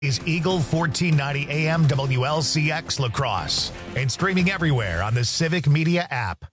is Eagle 1490 AM WLCX Lacrosse and streaming everywhere on the Civic Media app.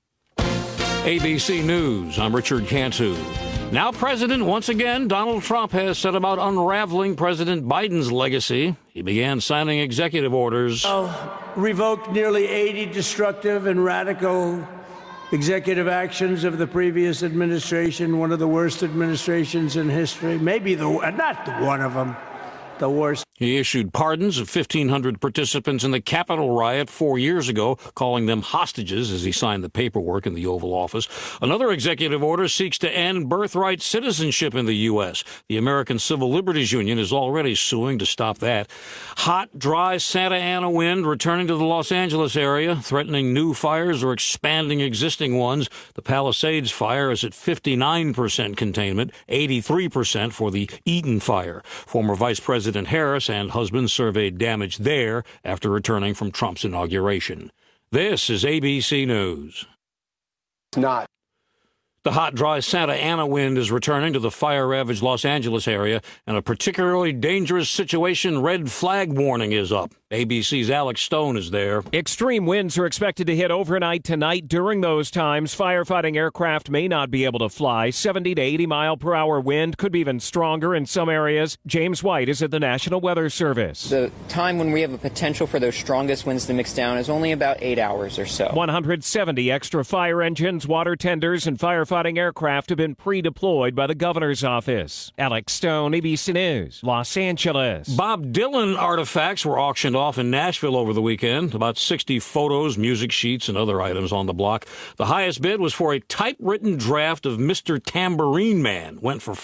ABC News, I'm Richard Cantu. Now president once again, Donald Trump has set about unraveling President Biden's legacy. He began signing executive orders. Revoked nearly 80 destructive and radical executive actions of the previous administration, one of the worst administrations in history, maybe not one of them. The worst. He issued pardons of 1,500 participants in the Capitol riot 4 years ago, calling them hostages as he signed the paperwork in the Oval Office. Another executive order seeks to end birthright citizenship in the U.S. The American Civil Liberties Union is already suing to stop that. Hot, dry Santa Ana wind returning to the Los Angeles area, threatening new fires or expanding existing ones. The Palisades fire is at 59% containment, 83% for the Eaton fire. Former Vice President Harris and husband surveyed damage there after returning from Trump's inauguration. This is ABC News. It's not. The hot, dry Santa Ana wind is returning to the fire-ravaged Los Angeles area, and a particularly dangerous situation red flag warning is up. ABC's Alex Stone is there. Extreme winds are expected to hit overnight tonight. During those times, firefighting aircraft may not be able to fly. 70 to 80 mile per hour wind could be even stronger in some areas. James White is at the National Weather Service. The time when we have a potential for those strongest winds to mix down is only about 8 hours or so. 170 extra fire engines, water tenders, and firefighting aircraft have been pre-deployed by the governor's office. Alex Stone, ABC News, Los Angeles. Bob Dylan artifacts were auctioned off in Nashville over the weekend. About 60 photos, music sheets, and other items on the block. The highest bid was for a typewritten draft of Mr. Tambourine Man. Went for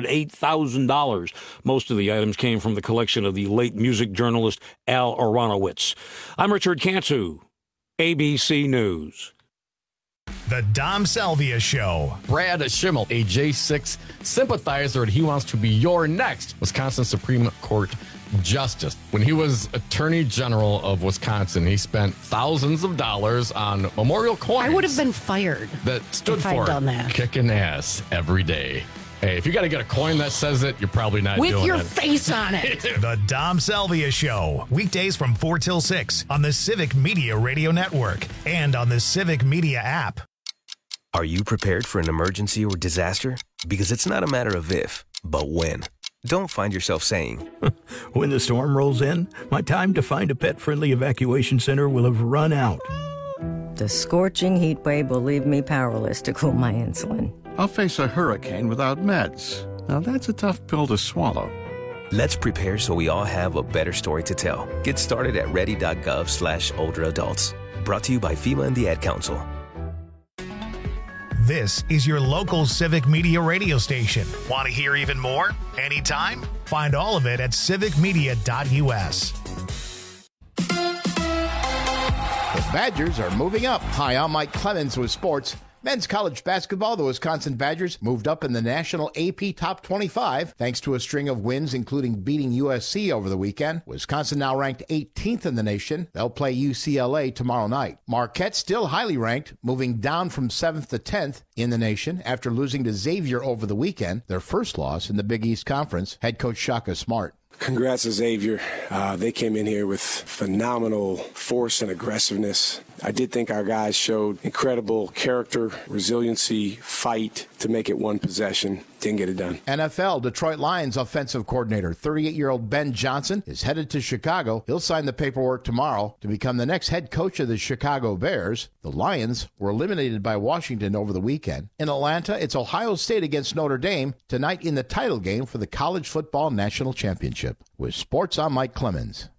$508,000. Most of the items came from the collection of the late music journalist Al Aronowitz. I'm Richard Cantu, ABC News. The Dom Salvia Show. Brad Schimmel, a J6 sympathizer, and he wants to be your next Wisconsin Supreme Court Justice. When he was Attorney General of Wisconsin, he spent thousands of dollars on memorial coins. I would have been fired that stood if for I'd done that. Kicking ass every day. Hey, if you got to get a coin that says it, you're probably not doing it. With your face on it. The Dom Salvia Show. Weekdays from 4 till 6 on the Civic Media Radio Network and on the Civic Media app. Are you prepared for an emergency or disaster? Because it's not a matter of if, but when. Don't find yourself saying, when the storm rolls in, my time to find a pet-friendly evacuation center will have run out. The scorching heat wave will leave me powerless to cool my insulin. I'll face a hurricane without meds. Now that's a tough pill to swallow. Let's prepare so we all have a better story to tell. Get started at ready.gov/older adults. Brought to you by FEMA and the Ad Council. This is your local Civic Media radio station. Want to hear even more? Anytime? Find all of it at civicmedia.us. The Badgers are moving up. Hi, I'm Mike Clemens with sports. Men's college basketball, the Wisconsin Badgers moved up in the national AP Top 25 thanks to a string of wins, including beating USC over the weekend. Wisconsin now ranked 18th in the nation. They'll play UCLA tomorrow night. Marquette still highly ranked, moving down from 7th to 10th in the nation after losing to Xavier over the weekend, their first loss in the Big East Conference. Head coach Shaka Smart. Congrats to Xavier. They came in here with phenomenal force and aggressiveness. I did think our guys showed incredible character, resiliency, fight to make it one possession. Didn't get it done. NFL, Detroit Lions offensive coordinator, 38-year-old Ben Johnson, is headed to Chicago. He'll sign the paperwork tomorrow to become the next head coach of the Chicago Bears. The Lions were eliminated by Washington over the weekend. In Atlanta, it's Ohio State against Notre Dame tonight in the title game for the College Football National Championship. With sports, I'm Mike Clemens.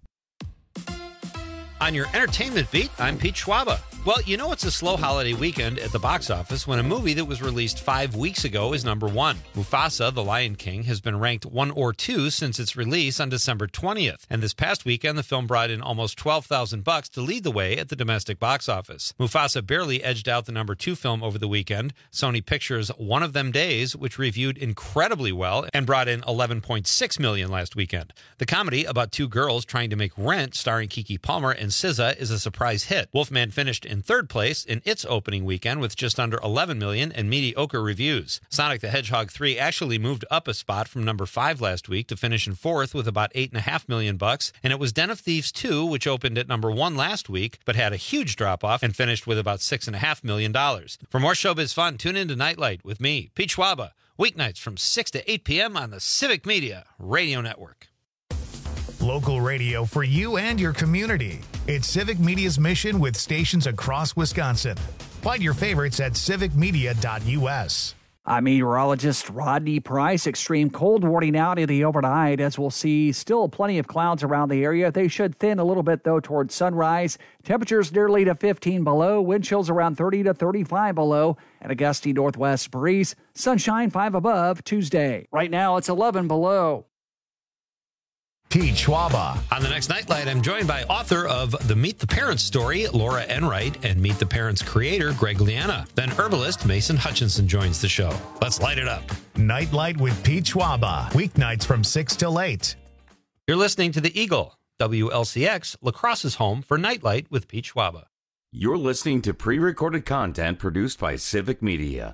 On your entertainment beat, I'm Pete Schwaba. Well, you know it's a slow holiday weekend at the box office when a movie that was released 5 weeks ago is number one. Mufasa, The Lion King, has been ranked 1 or 2 since its release on December 20th. And this past weekend, the film brought in almost $12,000 to lead the way at the domestic box office. Mufasa barely edged out the number 2 film over the weekend, Sony Pictures' One of Them Days, which reviewed incredibly well and brought in $11.6 million last weekend. The comedy about 2 girls trying to make rent, starring Keke Palmer and SZA, is a surprise hit. Wolfman finished in third place in its opening weekend with just under 11 million and mediocre reviews. Sonic the Hedgehog 3 actually moved up a spot from number 5 last week to finish in fourth with about $8.5 million, and it was Den of Thieves 2, which opened at number 1 last week, but had a huge drop-off and finished with about $6.5 million. For more showbiz fun, tune in to Nightlight with me, Pete Schwaba, weeknights from 6 to 8 p.m. on the Civic Media Radio Network. Local radio for you and your community. It's Civic Media's mission with stations across Wisconsin. Find your favorites at civicmedia.us. I'm meteorologist Rodney Price. Extreme cold warning out in the overnight, as we'll see still plenty of clouds around the area. They should thin a little bit, though, towards sunrise. Temperatures nearly to 15 below. Wind chills around 30 to 35 below. And a gusty northwest breeze. Sunshine 5 above Tuesday. Right now, it's 11 below. Pete Schwaba. On the next Nightlight, I'm joined by author of the Meet the Parents story, Laura Enright, and Meet the Parents creator, Greg Liana. Then herbalist Mason Hutchinson joins the show. Let's light it up. Nightlight with Pete Schwaba. Weeknights from 6 till 8. You're listening to The Eagle, WLCX, La Crosse's home for Nightlight with Pete Schwaba. You're listening to pre-recorded content produced by Civic Media.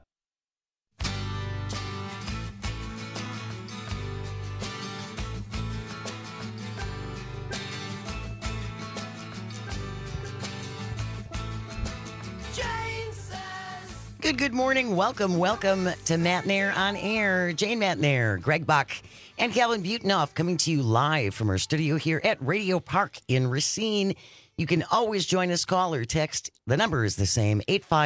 Good morning. Welcome to Matt Nair on Air. Jane Matt Nair, Greg Bach, and Calvin Butenoff coming to you live from our studio here at Radio Park in Racine. You can always join us, call or text. The number is the same,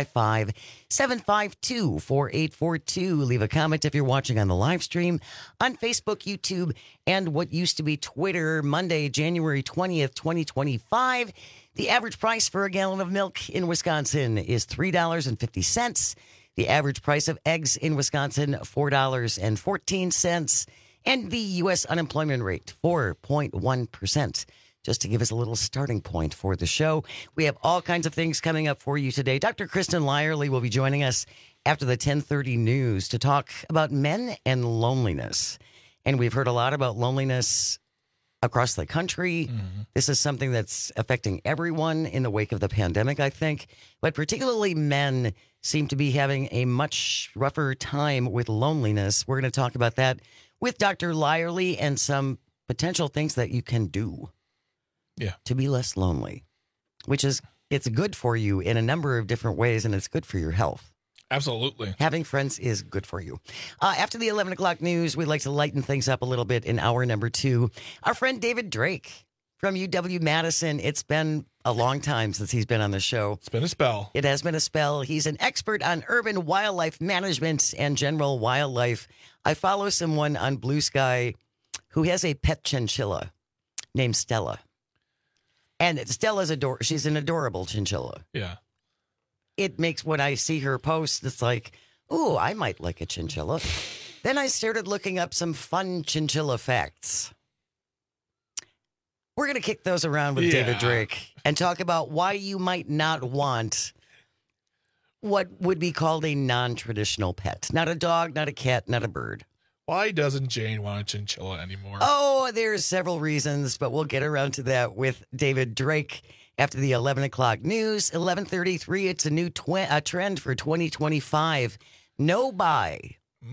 855-752-4842. Leave a comment if you're watching on the live stream on Facebook, YouTube, and what used to be Twitter. Monday, January 20th, 2025. The average price for a gallon of milk in Wisconsin is $3.50. The average price of eggs in Wisconsin, $4.14. And the U.S. unemployment rate, 4.1%. Just to give us a little starting point for the show. We have all kinds of things coming up for you today. Dr. Kristen Lyerly will be joining us after the 10:30 news to talk about men and loneliness. And we've heard a lot about loneliness across the country. Mm-hmm. This is something that's affecting everyone in the wake of the pandemic, I think. But particularly men seem to be having a much rougher time with loneliness. We're going to talk about that with Dr. Lyerly and some potential things that you can do to be less lonely, which is, it's good for you in a number of different ways, and it's good for your health. Absolutely. Having friends is good for you. After the 11 o'clock news, we'd like to lighten things up a little bit in hour number 2. Our friend David Drake from UW-Madison. It's been a long time since he's been on the show. It's been a spell. It has been a spell. He's an expert on urban wildlife management and general wildlife. I follow someone on Blue Sky who has a pet chinchilla named Stella. And Stella's she's an adorable chinchilla. Yeah. It makes, when I see her post, it's like, oh, I might like a chinchilla. Then I started looking up some fun chinchilla facts. We're going to kick those around with David Drake and talk about why you might not want what would be called a non-traditional pet. Not a dog, not a cat, not a bird. Why doesn't Jane want a chinchilla anymore? Oh, there's several reasons, but we'll get around to that with David Drake after the 11 o'clock news. 11:33, it's a new trend for 2025. No buy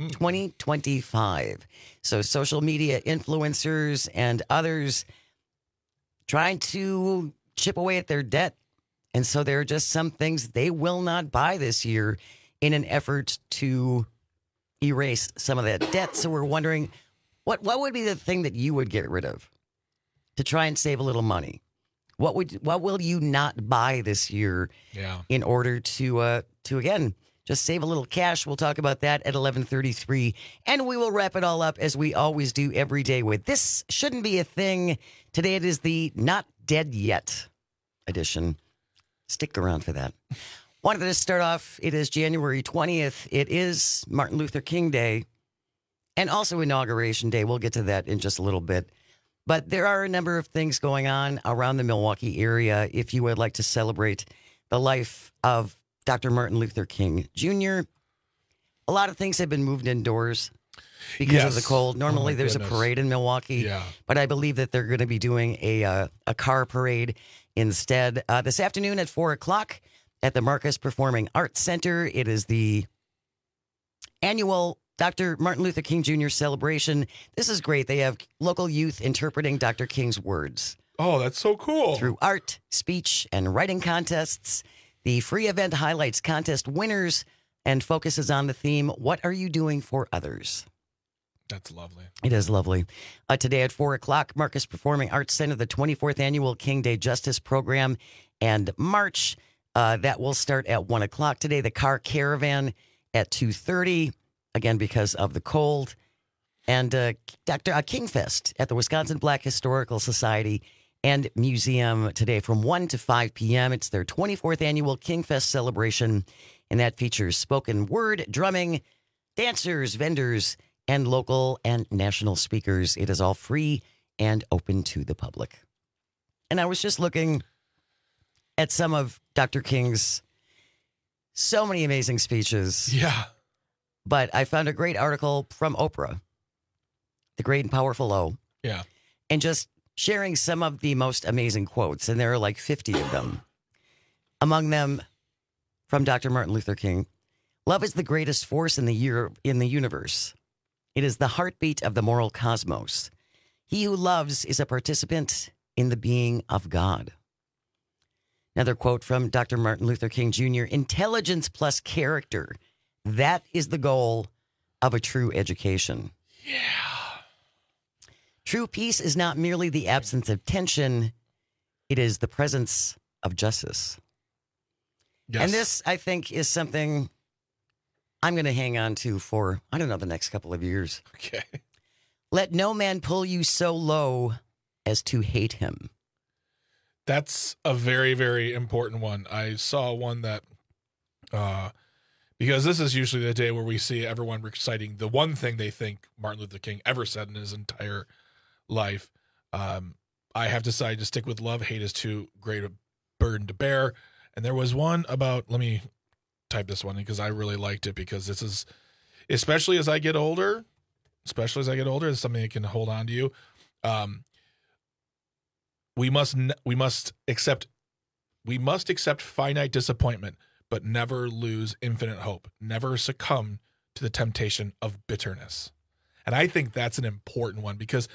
2025. So social media influencers and others trying to chip away at their debt. And so there are just some things they will not buy this year in an effort to erase some of that debt. So we're wondering, what would be the thing that you would get rid of to try and save a little money? What will you not buy this year in order to again just save a little cash? We'll talk about that at 11:33, and we will wrap it all up as we always do every day with This Shouldn't Be a Thing. Today it is the Not Dead Yet edition. Stick around for that. Wanted to start off, it is January 20th. It is Martin Luther King Day and also Inauguration Day. We'll get to that in just a little bit. But there are a number of things going on around the Milwaukee area if you would like to celebrate the life of Dr. Martin Luther King Jr. A lot of things have been moved indoors because of the cold. Normally there's a parade in Milwaukee, but I believe that they're going to be doing a car parade instead. This afternoon at 4 o'clock, at the Marcus Performing Arts Center. It is the annual Dr. Martin Luther King Jr. celebration. This is great. They have local youth interpreting Dr. King's words. Oh, that's so cool. Through art, speech, and writing contests. The free event highlights contest winners and focuses on the theme, what are you doing for others? That's lovely. It is lovely. Today at 4 o'clock, Marcus Performing Arts Center, the 24th Annual King Day Justice Program and March. That will start at 1 o'clock today. The car caravan at 2:30, again, because of the cold. And Dr. Kingfest at the Wisconsin Black Historical Society and Museum today from 1 to 5 p.m. It's their 24th Annual Kingfest celebration, and that features spoken word, drumming, dancers, vendors, and local and national speakers. It is all free and open to the public. And I was just looking at some of Dr. King's so many amazing speeches. Yeah. But I found a great article from Oprah, The Great and Powerful O. Yeah. And just sharing some of the most amazing quotes, and there are like 50 of them. Among them, from Dr. Martin Luther King, love is the greatest force in the universe. It is the heartbeat of the moral cosmos. He who loves is a participant in the being of God. Another quote from Dr. Martin Luther King Jr., intelligence plus character. That is the goal of a true education. Yeah. True peace is not merely the absence of tension. It is the presence of justice. Yes. And this, I think, is something I'm going to hang on to for, I don't know, the next couple of years. Okay. Let no man pull you so low as to hate him. That's a very, very important one. I saw one that, because this is usually the day where we see everyone reciting the one thing they think Martin Luther King ever said in his entire life. I have decided to stick with love. Hate is too great a burden to bear. And there was one about, let me type this one because I really liked it, because this is, especially as I get older, it's something that can hold on to you. We must accept finite disappointment, but never lose infinite hope. Never succumb to the temptation of bitterness. And I think that's an important one, because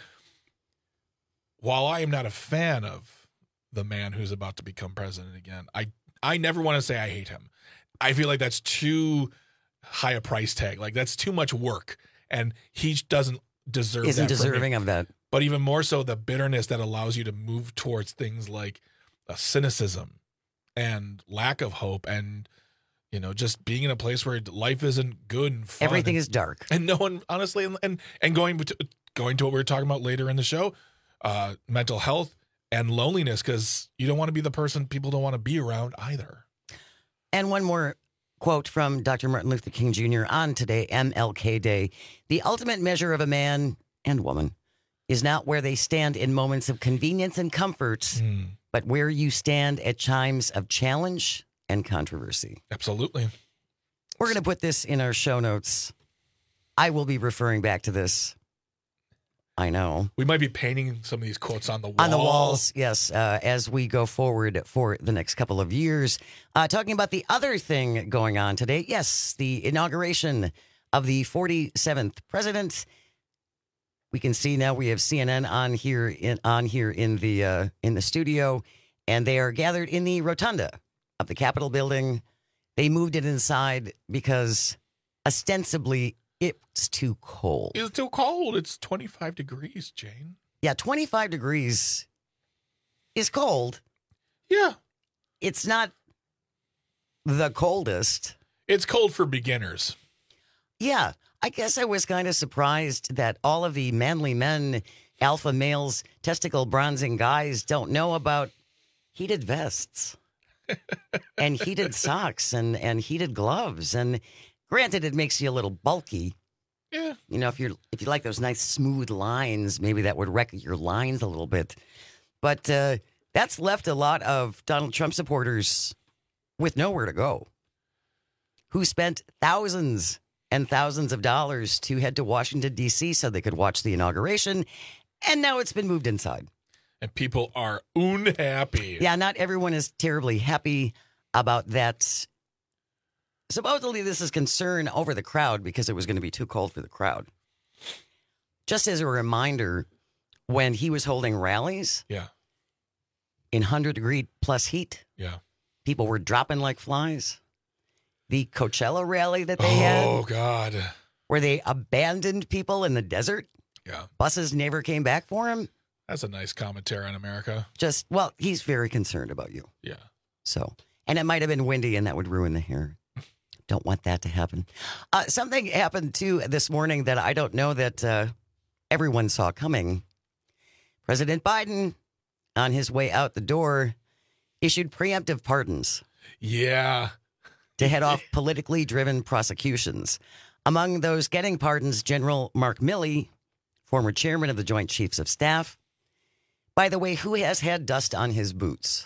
while I am not a fan of the man who's about to become president again, I never want to say I hate him. I feel like that's too high a price tag. Like, that's too much work, and he doesn't deserve. Isn't that deserving of that. But even more so, the bitterness that allows you to move towards things like cynicism and lack of hope, and just being in a place where life isn't good and fun. Everything is dark, and no one, honestly, and going to what we were talking about later in the show, mental health and loneliness, because you don't want to be the person people don't want to be around either. And one more quote from Dr. Martin Luther King Jr. on today, MLK Day. The ultimate measure of a man and woman is not where they stand in moments of convenience and comfort, but where you stand at times of challenge and controversy. Absolutely. We're going to put this in our show notes. I will be referring back to this. I know. We might be painting some of these quotes on the wall. On the walls, yes, as we go forward for the next couple of years. Talking about the other thing going on today, yes, the inauguration of the 47th president. We can see now we have CNN on here in the studio, and they are gathered in the rotunda of the Capitol building. They moved it inside because ostensibly it's too cold. It's too cold. It's 25 degrees, Jane. Yeah, 25 degrees is cold. Yeah. It's not the coldest. It's cold for beginners. Yeah. I guess I was kind of surprised that all of the manly men, alpha males, testicle bronzing guys don't know about heated vests and heated socks and heated gloves. And granted, it makes you a little bulky. Yeah. If you like those nice smooth lines, maybe that would wreck your lines a little bit. But that's left a lot of Donald Trump supporters with nowhere to go, who spent thousands and thousands of dollars to head to Washington, D.C. so they could watch the inauguration. And now it's been moved inside. And people are unhappy. Yeah, not everyone is terribly happy about that. Supposedly, this is concern over the crowd because it was going to be too cold for the crowd. Just as a reminder, when he was holding rallies in 100-degree plus heat, people were dropping like flies. The Coachella rally that they had. Oh, God. Where they abandoned people in the desert. Yeah. Buses never came back for him. That's a nice commentary on America. Well, he's very concerned about you. Yeah. So, and it might have been windy and that would ruin the hair. Don't want that to happen. Something happened too this morning that I don't know that everyone saw coming. President Biden, on his way out the door, issued preemptive pardons. Yeah. To head off politically driven prosecutions. Among those getting pardons, General Mark Milley, former chairman of the Joint Chiefs of Staff. By the way, who has had dust on his boots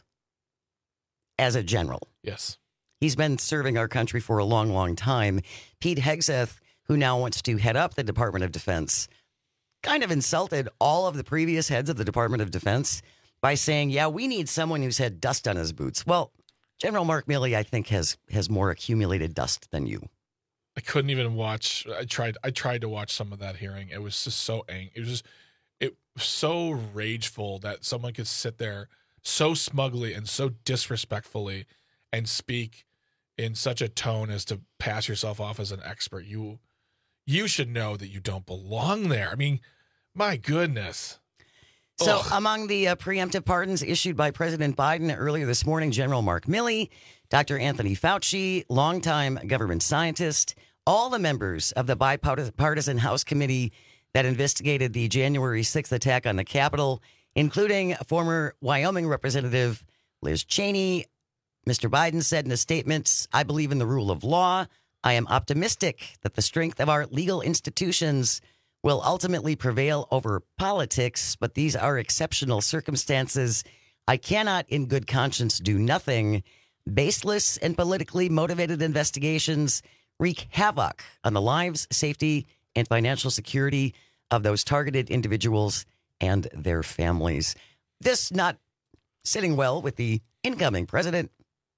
as a general? Yes. He's been serving our country for a long, long time. Pete Hegseth, who now wants to head up the Department of Defense, kind of insulted all of the previous heads of the Department of Defense by saying, yeah, we need someone who's had dust on his boots. Well, General Mark Milley, I think, has more accumulated dust than you. I couldn't even watch. I tried to watch some of that hearing. It was just so angry. It was so rageful that someone could sit there so smugly and so disrespectfully and speak in such a tone as to pass yourself off as an expert. You should know that you don't belong there. I mean, my goodness. So among the preemptive pardons issued by President Biden earlier this morning, General Mark Milley, Dr. Anthony Fauci, longtime government scientist, all the members of the bipartisan House committee that investigated the January 6th attack on the Capitol, including former Wyoming Representative Liz Cheney. Mr. Biden said in a statement, I believe in the rule of law. I am optimistic that the strength of our legal institutions will ultimately prevail over politics, but these are exceptional circumstances. I cannot, in good conscience, do nothing. Baseless and politically motivated investigations wreak havoc on the lives, safety, and financial security of those targeted individuals and their families. This not sitting well with the incoming president.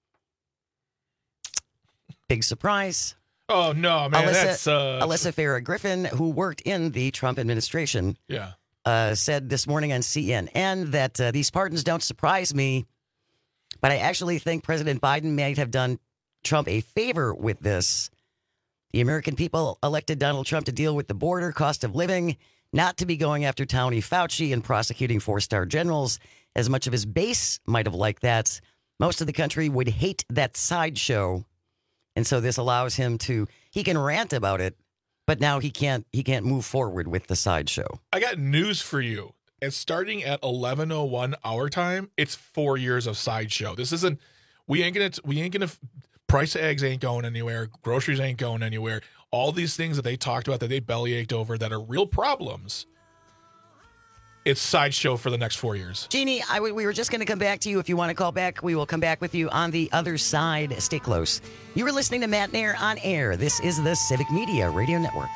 Big surprise. Oh, no, man. Alyssa Farah Griffin, who worked in the Trump administration, said this morning on CNN that these pardons don't surprise me, but I actually think President Biden might have done Trump a favor with this. The American people elected Donald Trump to deal with the border, cost of living, not to be going after Tony Fauci and prosecuting four-star generals. As much of his base might have liked that, most of the country would hate that sideshow. And so this allows him he can rant about it, but now he can't move forward with the sideshow. I got news for you. And starting at 11:01 our time, it's 4 years of sideshow. This isn't, we ain't gonna, price of eggs ain't going anywhere. Groceries ain't going anywhere. All these things that they talked about that they bellyached over that are real problems. It's sideshow for the next 4 years. Jeannie, we were just going to come back to you. If you want to call back, we will come back with you on the other side. Stay close. You were listening to Matt Nair on air. This is the Civic Media Radio Network.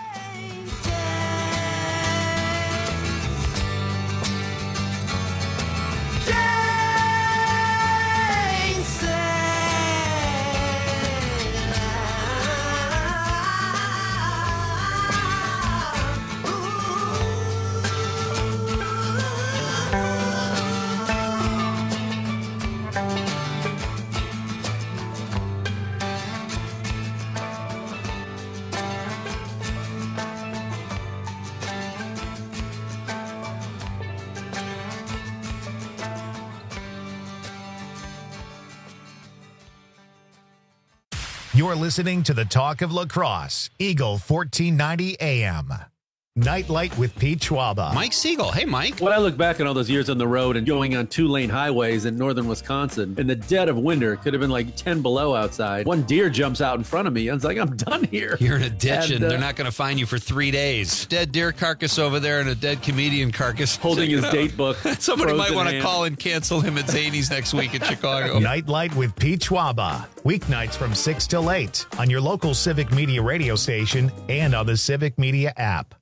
You're listening to the Talk of Lacrosse, Eagle 1490 AM. Nightlight with Pete Schwaba. Mike Siegel. Hey, Mike. When I look back on all those years on the road and going on 2-lane highways in northern Wisconsin, in the dead of winter, it could have been like 10 below outside. One deer jumps out in front of me. I was like, I'm done here. You're in a ditch and they're not going to find you for 3 days. Dead deer carcass over there and a dead comedian carcass. Holding his date book. Somebody might want to call and cancel him at Zany's next week in Chicago. Nightlight with Pete Schwaba. Weeknights from 6 till 8 on your local Civic Media radio station and on the Civic Media app.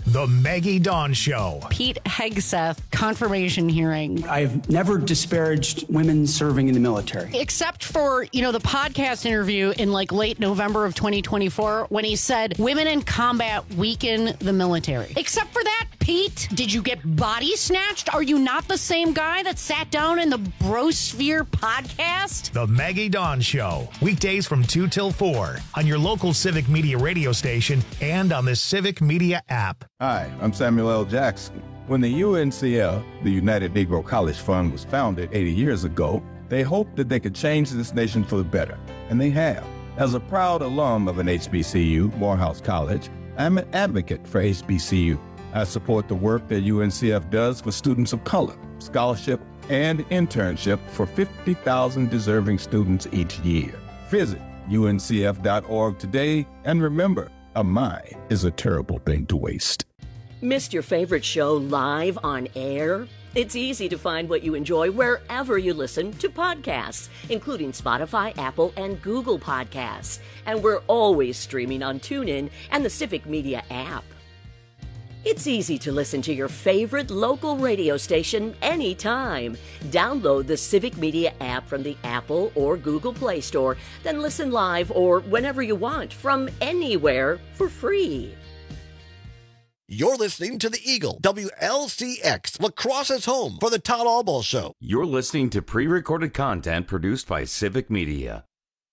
The Maggie Dawn Show. Pete Hegseth confirmation hearing. I've never disparaged women serving in the military. Except for, the podcast interview in late November of 2024 when he said women in combat weaken the military. Except for that, Pete, did you get body snatched? Are you not the same guy that sat down in the Brosphere podcast? The Maggie Dawn Show. Weekdays from 2 till 4 on your local Civic Media radio station and on the Civic Media app. Hi, I'm Samuel L. Jackson. When the UNCF, the United Negro College Fund, was founded 80 years ago, they hoped that they could change this nation for the better, and they have. As a proud alum of an HBCU, Morehouse College, I'm an advocate for HBCU. I support the work that UNCF does for students of color, scholarship, and internship for 50,000 deserving students each year. Visit uncf.org today, and remember, a mind is a terrible thing to waste. Missed your favorite show live on air? It's easy to find what you enjoy wherever you listen to podcasts, including Spotify, Apple, and Google Podcasts. And we're always streaming on TuneIn and the Civic Media app. It's easy to listen to your favorite local radio station anytime. Download the Civic Media app from the Apple or Google Play Store, then listen live or whenever you want from anywhere for free. You're listening to the Eagle, WLCX, La Crosse's home for the Todd Albaugh Show. You're listening to pre-recorded content produced by Civic Media.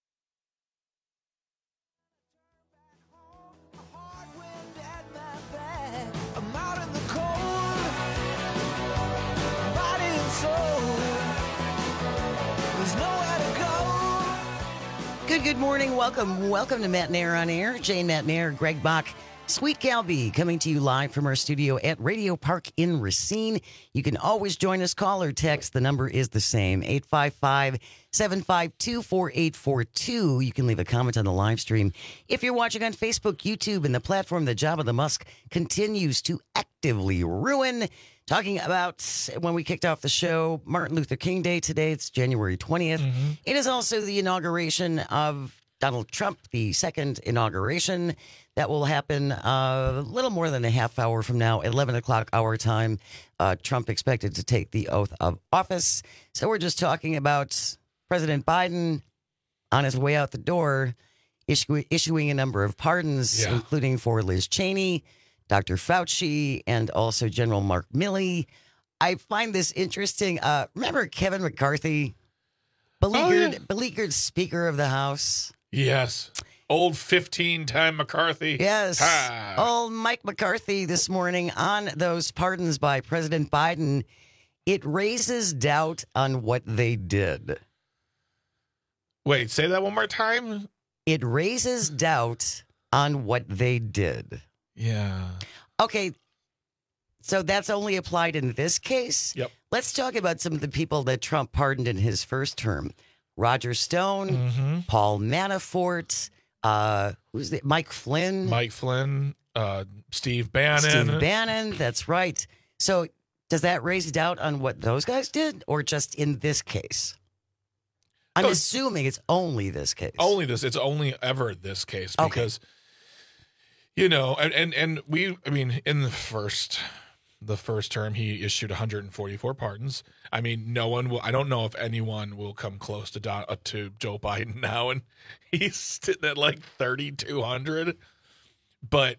Good morning. Welcome to Matt Nair on Air. Jane Matt Nair, Greg Bach, Sweet Gal B, coming to you live from our studio at Radio Park in Racine. You can always join us, call or text. The number is the same, 855-752-4842. You can leave a comment on the live stream. If you're watching on Facebook, YouTube, and the platform that Jabba the Musk continues to actively ruin. Talking about when we kicked off the show, Martin Luther King Day today. It's January 20th. Mm-hmm. It is also the inauguration of Donald Trump, the second inauguration. That will happen a little more than a half hour from now, 11 o'clock our time. Trump expected to take the oath of office. So we're just talking about President Biden on his way out the door, issuing a number of pardons, including for Liz Cheney, Dr. Fauci, and also General Mark Milley. I find this interesting. Remember Kevin McCarthy, beleaguered Speaker of the House? Yes. Old 15-time McCarthy. Yes. Old Mike McCarthy this morning on those pardons by President Biden. It raises doubt on what they did. Wait, say that one more time? It raises doubt on what they did. Yeah. Okay. So that's only applied in this case? Yep. Let's talk about some of the people that Trump pardoned in his first term. Roger Stone, Paul Manafort, who's the Mike Flynn? Steve Bannon. That's right. So does that raise doubt on what those guys did or just in this case? I'm assuming it's only this case. It's only ever this case because, and we, in the first term, he issued 144 pardons. I mean, I don't know if anyone will come close to Joe Biden now, and he's sitting at like 3,200. But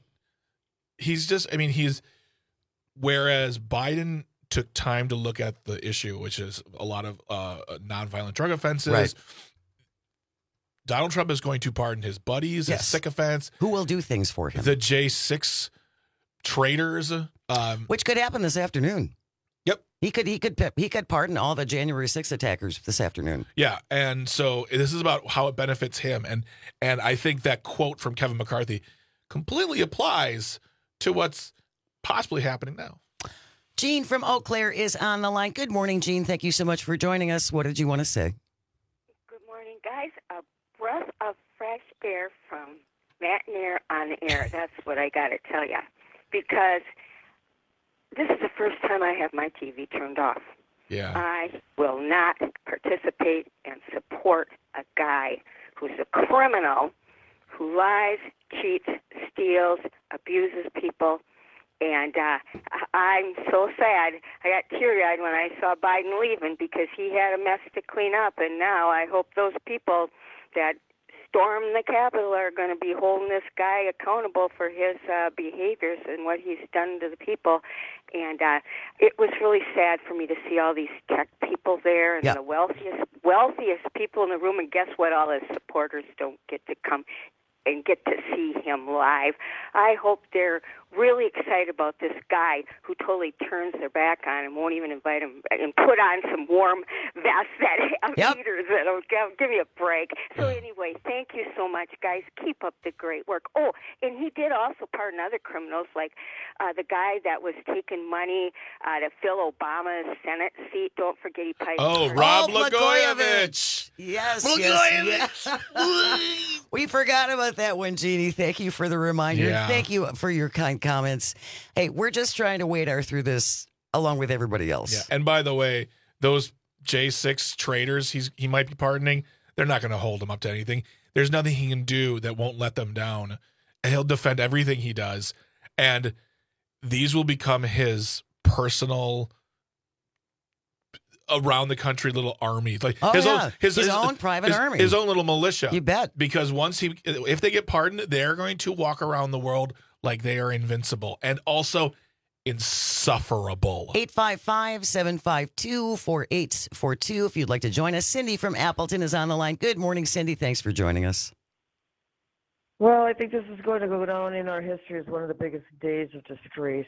whereas Biden took time to look at the issue, which is a lot of nonviolent drug offenses. Right. Donald Trump is going to pardon his buddies, his sycophants. Who will do things for him. The J6 traitors. Which could happen this afternoon. Yep. He could pardon all the January 6th attackers this afternoon. Yeah, and so this is about how it benefits him. And I think that quote from Kevin McCarthy completely applies to what's possibly happening now. Gene from Eau Claire is on the line. Good morning, Gene. Thank you so much for joining us. What did you want to say? Good morning, guys. A breath of fresh air from Matt Nair on the air. That's what I got to tell you. Because this is the first time I have my TV turned off. Yeah. I will not participate and support a guy who's a criminal, who lies, cheats, steals, abuses people, And I'm so sad. I got teary-eyed when I saw Biden leaving because he had a mess to clean up. And now I hope those people that stormed the Capitol are going to be holding this guy accountable for his behaviors and what he's done to the people. And it was really sad for me to see all these tech people there and the wealthiest people in the room. And guess what? All his supporters don't get to come and get to see him live. I hope they're really excited about this guy who totally turns their back on him, won't even invite him, and put on some warm vests that have heaters that'll give me a break. So anyway, thank you so much, guys. Keep up the great work. Oh, and he did also pardon other criminals, like the guy that was taking money to fill Obama's Senate seat. Don't forget he paid. Rob Blagojevich. Yes. We forgot about that one, Jeannie. Thank you for the reminder. Yeah. Thank you for your kind comments. Hey, we're just trying to wade our through this along with everybody else. Yeah. And by the way, those J6 traitors he might be pardoning, they're not going to hold him up to anything. There's nothing he can do that won't let them down. And he'll defend everything he does. And these will become his personal around the country little army, like his own private army, his own little militia. You bet. Because if they get pardoned, they're going to walk around the world like they are invincible and also insufferable. 855-752-4842. If you'd like to join us, Cindy from Appleton is on the line. Good morning, Cindy. Thanks for joining us. Well, I think this is going to go down in our history as one of the biggest days of disgrace.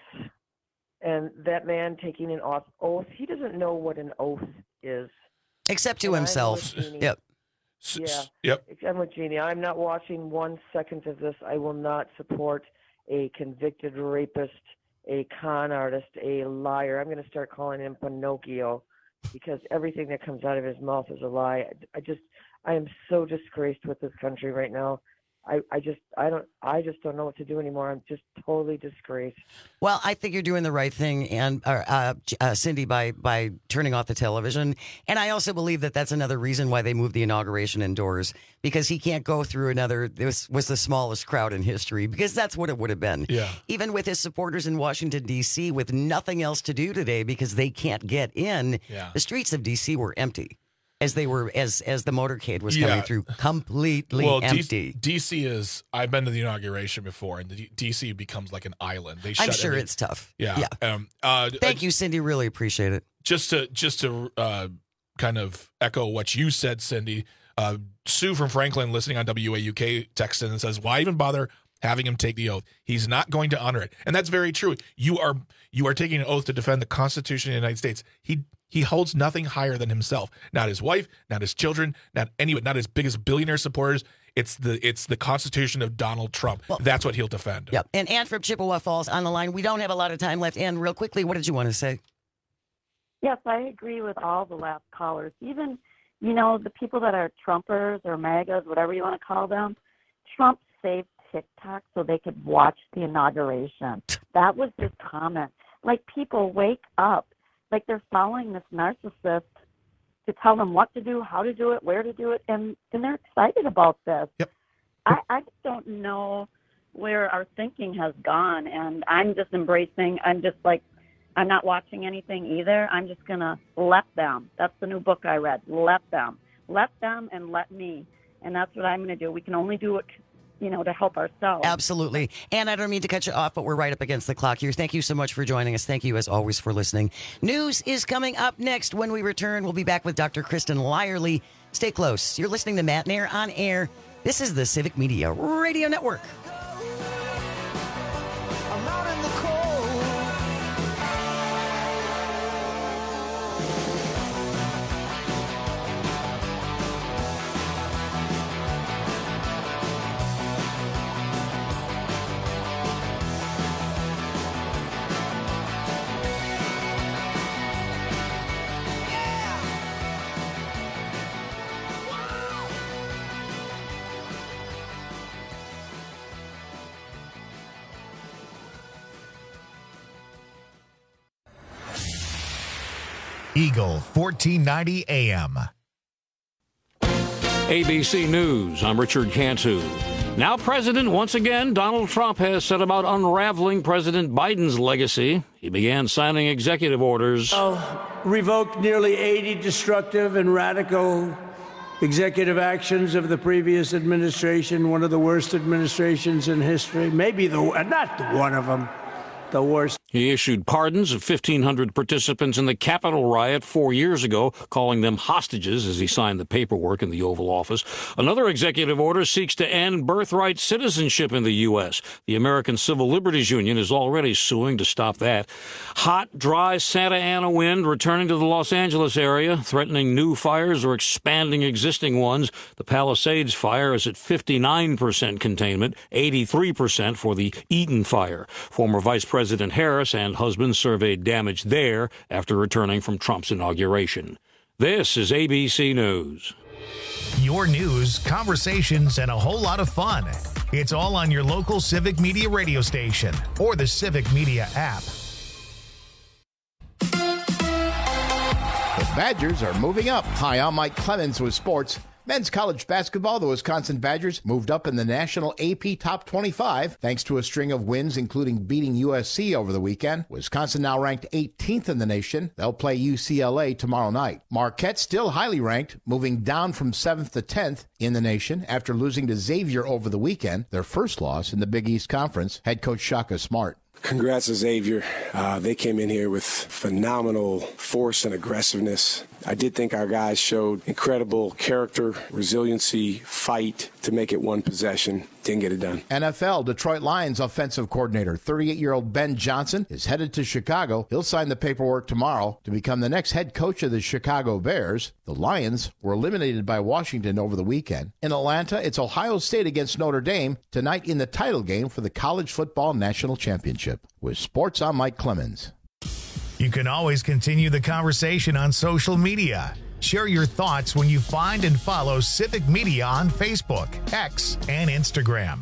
And that man taking an oath, he doesn't know what an oath is. Except to himself. Yep. Yeah. Yep. I'm with Jeannie. I'm not watching 1 second of this. I will not support a convicted rapist, a con artist, a liar. I'm going to start calling him Pinocchio because everything that comes out of his mouth is a lie. I am so disgraced with this country right now. I just don't know what to do anymore. I'm just totally disgraced. Well, I think you're doing the right thing, and Cindy, by turning off the television. And I also believe that that's another reason why they moved the inauguration indoors, because he can't go through another. This was the smallest crowd in history, because that's what it would have been. Yeah. Even with his supporters in Washington D.C. with nothing else to do today because they can't get in. Yeah. The streets of D.C. were empty. As they were, as the motorcade was coming through, completely empty. DC is. I've been to the inauguration before, and the DC becomes like an island. I'm sure it's tough. Yeah. Thank you, Cindy. Really appreciate it. Just to kind of echo what you said, Cindy. Sue from Franklin, listening on WAUK, texted and says, "Why even bother having him take the oath? He's not going to honor it." And that's very true. You are taking an oath to defend the Constitution of the United States. He holds nothing higher than himself. Not his wife, not his children, not his biggest billionaire supporters. It's the Constitution of Donald Trump. Well, that's what he'll defend. Yep. And Ann from Chippewa Falls on the line. We don't have a lot of time left. Ann, real quickly, what did you want to say? Yes, I agree with all the last callers. Even, the people that are Trumpers or MAGAs, whatever you want to call them, Trump saved TikTok so they could watch the inauguration. That was his comment. Like, people wake up. Like, they're following this narcissist to tell them what to do, how to do it, where to do it, and they're excited about this. Yep. I just don't know where our thinking has gone, and I'm just embracing. I'm just like, I'm not watching anything either. I'm just going to let them. That's the new book I read. Let them. Let them and let me. And that's what I'm going to do. We can only do it, to help ourselves. Absolutely. And I don't mean to cut you off, but we're right up against the clock here. Thank you so much for joining us. Thank you, as always, for listening. News is coming up next. When we return, we'll be back with Dr. Kristen Lyerly. Stay close. You're listening to Matt Nair on Air. This is the Civic Media Radio Network. Eagle 1490 AM. ABC News, I'm Richard Cantu. Now president once again, Donald Trump has set about unraveling President Biden's legacy. He began signing executive orders. Revoked nearly 80 destructive and radical executive actions of the previous administration, one of the worst administrations in history. Maybe not one of them, the worst. He issued pardons of 1,500 participants in the Capitol riot 4 years ago, calling them hostages as he signed the paperwork in the Oval Office. Another executive order seeks to end birthright citizenship in the U.S. The American Civil Liberties Union is already suing to stop that. Hot, dry Santa Ana wind returning to the Los Angeles area, threatening new fires or expanding existing ones. The Palisades fire is at 59% containment, 83% for the Eaton fire. Former Vice President Harris and husband surveyed damage there after returning from Trump's inauguration. This is ABC News. Your news, conversations, and a whole lot of fun. It's all on your local Civic Media radio station or the Civic Media app. The Badgers are moving up. Hi, I'm Mike Clemens with sports. Men's college basketball, the Wisconsin Badgers moved up in the national AP Top 25 thanks to a string of wins, including beating USC over the weekend. Wisconsin now ranked 18th in the nation. They'll play UCLA tomorrow night. Marquette still highly ranked, moving down from 7th to 10th in the nation after losing to Xavier over the weekend, their first loss in the Big East Conference. Head coach Shaka Smart. Congrats to Xavier. They came in here with phenomenal force and aggressiveness. I did think our guys showed incredible character, resiliency, fight to make it one possession. Didn't get it done. NFL, Detroit Lions offensive coordinator, 38-year-old Ben Johnson, is headed to Chicago. He'll sign the paperwork tomorrow to become the next head coach of the Chicago Bears. The Lions were eliminated by Washington over the weekend. In Atlanta, it's Ohio State against Notre Dame tonight in the title game for the College Football National Championship. With sports, I'm Mike Clemens. You can always continue the conversation on social media. Share your thoughts when you find and follow Civic Media on Facebook, X, and Instagram.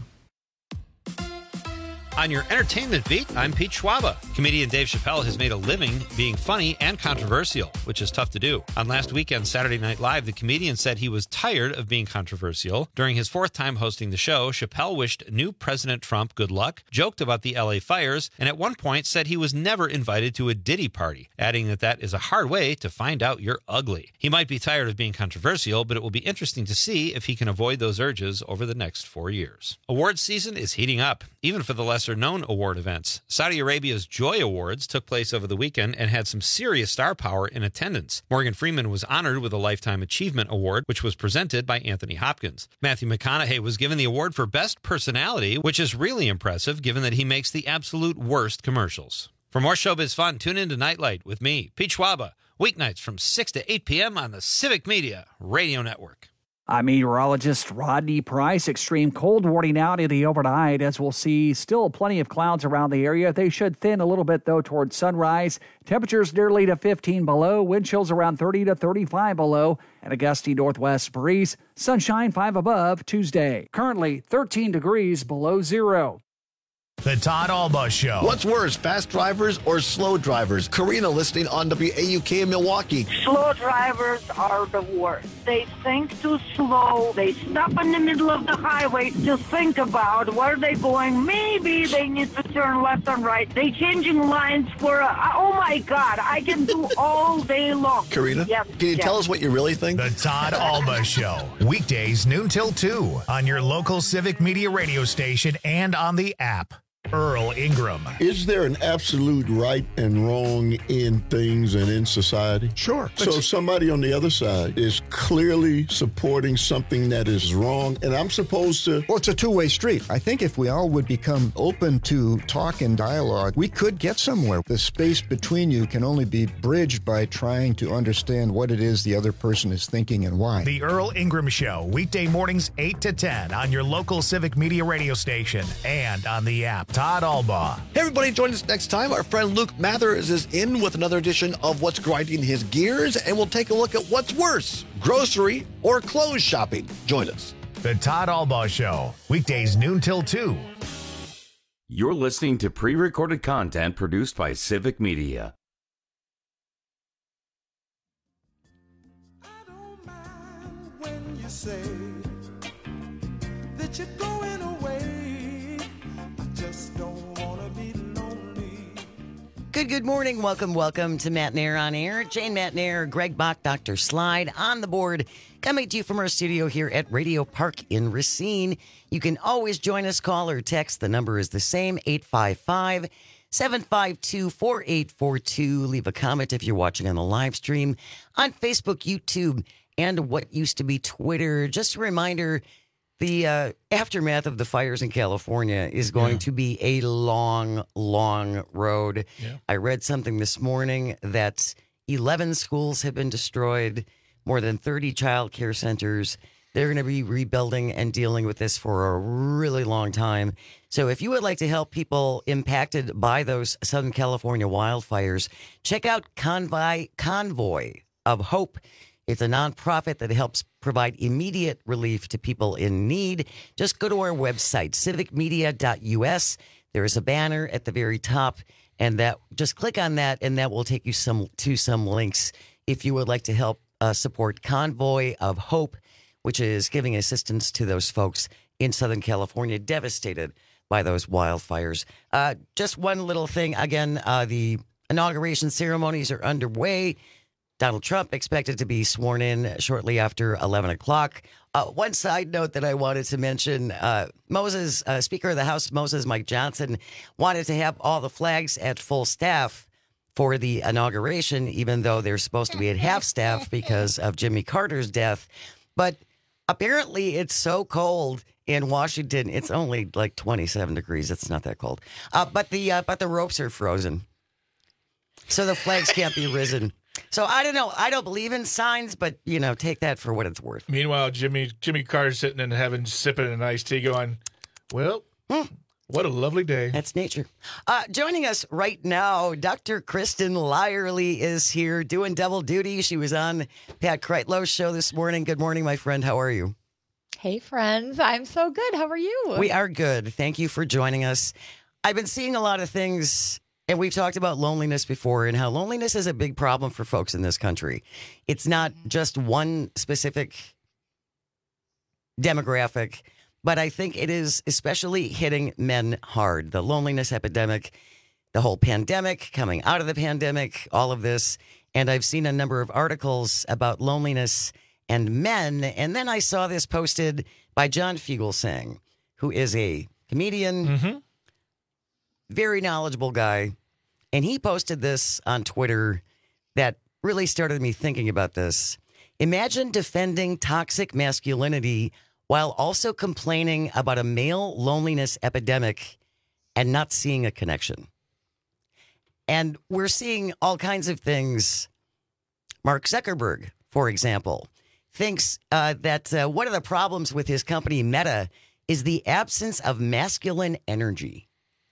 On your entertainment beat, I'm Pete Schwaba. Comedian Dave Chappelle has made a living being funny and controversial, which is tough to do. On last weekend's Saturday Night Live, the comedian said he was tired of being controversial. During his fourth time hosting the show, Chappelle wished new President Trump good luck, joked about the LA fires, and at one point said he was never invited to a Diddy party, adding that is a hard way to find out you're ugly. He might be tired of being controversial, but it will be interesting to see if he can avoid those urges over the next 4 years. Awards season is heating up, even for the lesser-known award events. Saudi Arabia's Joy Awards took place over the weekend and had some serious star power in attendance. Morgan Freeman was honored with a Lifetime Achievement Award, which was presented by Anthony Hopkins. Matthew McConaughey was given the award for Best Personality, which is really impressive given that he makes the absolute worst commercials. For more showbiz fun, tune in to Nightlight with me, Pete Schwaba, weeknights from 6 to 8 p.m. on the Civic Media Radio Network. I'm meteorologist Rodney Price. Extreme cold warning out in the overnight as we'll see still plenty of clouds around the area. They should thin a little bit, though, towards sunrise. Temperatures nearly to 15 below. Wind chills around 30 to 35 below. And a gusty northwest breeze. Sunshine 5 above Tuesday. Currently 13 degrees below zero. The Todd Alba Show. What's worse, fast drivers or slow drivers? Karina listening on WAUK in Milwaukee. Slow drivers are the worst. They think too slow. They stop in the middle of the highway to think about where they're going. Maybe they need to turn left and right. They changing lines for oh my God, I can do all day long. Karina, can you tell us what you really think? The Todd Alba Show. Weekdays noon till 2 on your local Civic Media radio station and on the app. Earl Ingram. Is there an absolute right and wrong in things and in society? Sure. So somebody on the other side is clearly supporting something that is wrong, and I'm supposed to... Well, it's a two-way street. I think if we all would become open to talk and dialogue, we could get somewhere. The space between you can only be bridged by trying to understand what it is the other person is thinking and why. The Earl Ingram Show, weekday mornings 8 to 10 on your local Civic Media radio station and on the app. Todd Alba. Hey, everybody, join us next time. Our friend Luke Mathers is in with another edition of What's Grinding His Gears, and we'll take a look at what's worse, grocery or clothes shopping. Join us. The Todd Alba Show, weekdays noon till 2. You're listening to pre-recorded content produced by Civic Media. I don't mind when you say that you're going Good morning. Welcome to Matt Nair on Air. Jane Matt Nair, Greg Bach, Dr. Slide on the board. Coming to you from our studio here at Radio Park in Racine. You can always join us, call or text. The number is the same, 855-752-4842. Leave a comment if you're watching on the live stream on Facebook, YouTube, and what used to be Twitter. Just a reminder, the aftermath of the fires in California is going to be a long, long road. Yeah. I read something this morning that 11 schools have been destroyed, more than 30 child care centers. They're going to be rebuilding and dealing with this for a really long time. So if you would like to help people impacted by those Southern California wildfires, check out Convoy of Hope. It's a nonprofit that helps provide immediate relief to people in need. Just go to our website, civicmedia.us. There is a banner at the very top, and that just click on that, and that will take you to some links if you would like to help support Convoy of Hope, which is giving assistance to those folks in Southern California devastated by those wildfires. Just one little thing. Again, the inauguration ceremonies are underway. Donald Trump expected to be sworn in shortly after 11 o'clock. One side note that I wanted to mention, Speaker of the House, Mike Johnson, wanted to have all the flags at full staff for the inauguration, even though they're supposed to be at half staff because of Jimmy Carter's death. But apparently it's so cold in Washington. It's only like 27 degrees. It's not that cold. But the ropes are frozen. So the flags can't be risen. So I don't know. I don't believe in signs, but, take that for what it's worth. Meanwhile, Jimmy Carter's sitting in heaven sipping an iced tea going, well, what a lovely day. That's nature. Joining us right now, Dr. Kristen Lyerly is here doing double duty. She was on Pat Kreitlow's show this morning. Good morning, my friend. How are you? Hey, friends. I'm so good. How are you? We are good. Thank you for joining us. I've been seeing a lot of things. And we've talked about loneliness before and how loneliness is a big problem for folks in this country. It's not just one specific demographic, but I think it is especially hitting men hard. The loneliness epidemic, the whole pandemic, coming out of the pandemic, all of this. And I've seen a number of articles about loneliness and men. And then I saw this posted by John Fugelsang, who is a comedian, very knowledgeable guy. And he posted this on Twitter that really started me thinking about this. Imagine defending toxic masculinity while also complaining about a male loneliness epidemic and not seeing a connection. And we're seeing all kinds of things. Mark Zuckerberg, for example, thinks that one of the problems with his company Meta is the absence of masculine energy.